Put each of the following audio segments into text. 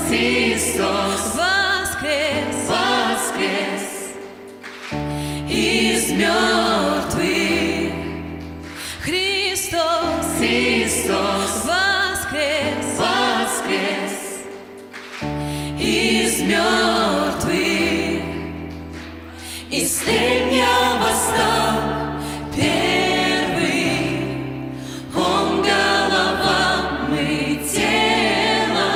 Христос воскрес, воскрес из мертвых. Христос, Христос воскрес, воскрес из мертвых. Из тленья восстал первый. Он голова, мы тело,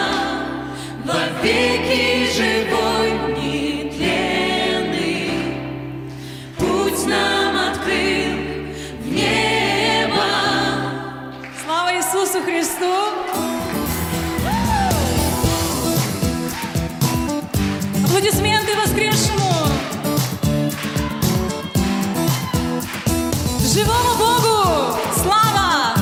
вовеки живой, нетленный. Путь нам открыл в небо. Слава Иисусу Христу! Аплодисменты воскресшему! Живому Богу! Слава!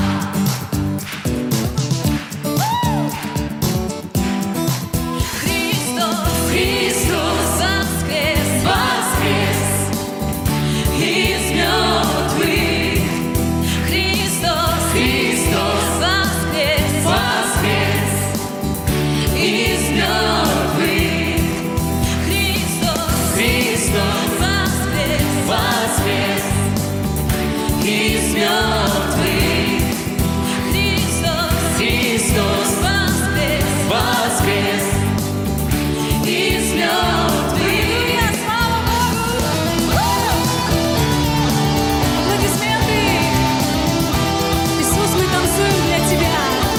Христос, Христос воскрес, воскрес из мертвых. Христос, Христос воскрес, воскрес из мертвых. Христос, Христос воскрес, воскрес из мертвых. Христос, Христос воскрес, воскрес из мертвых. Аллилуйя, слава Богу! Аплодисменты! Иисус, мы танцуем для Тебя.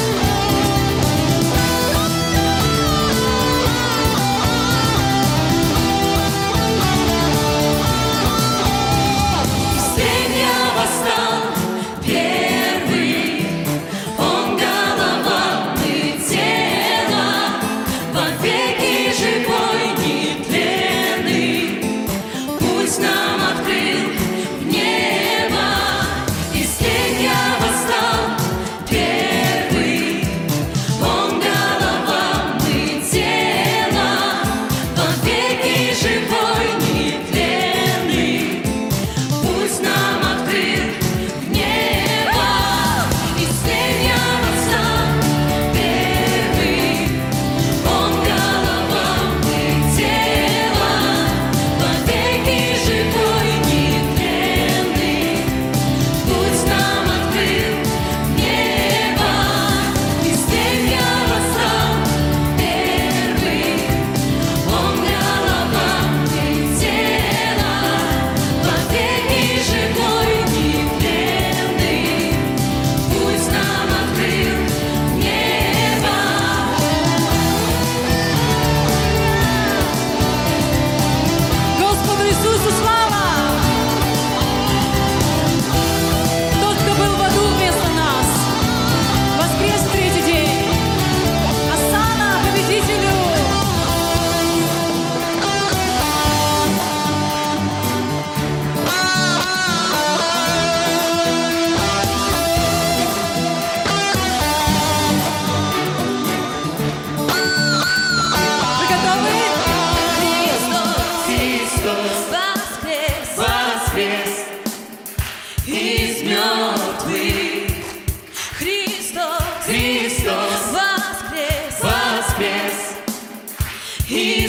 Из тленья восстал первый. Он голова, мы тело, вовеки живой, нетленный. Путь нам открыл в небо. Из тленья восстал первый. Он голова, мы тело, вовеки живой, нетленный. Путь нам открыл в небо. Из тленья восстал первый. Он голова, мы тело, вовеки живой, нетленный. Путь нам открыл в небо. Из тленья восстал первый. Он голова, мы тело, вовеки живой, нетленный. Путь нам открыл в небо. Господу Иисусу слава! Тот, кто был в аду вместо нас, воскрес в третий день. Осанна победителю! Вы готовы? Христос Христос воскрес воскрес из мертвых. Христос Христос воскрес воскрес из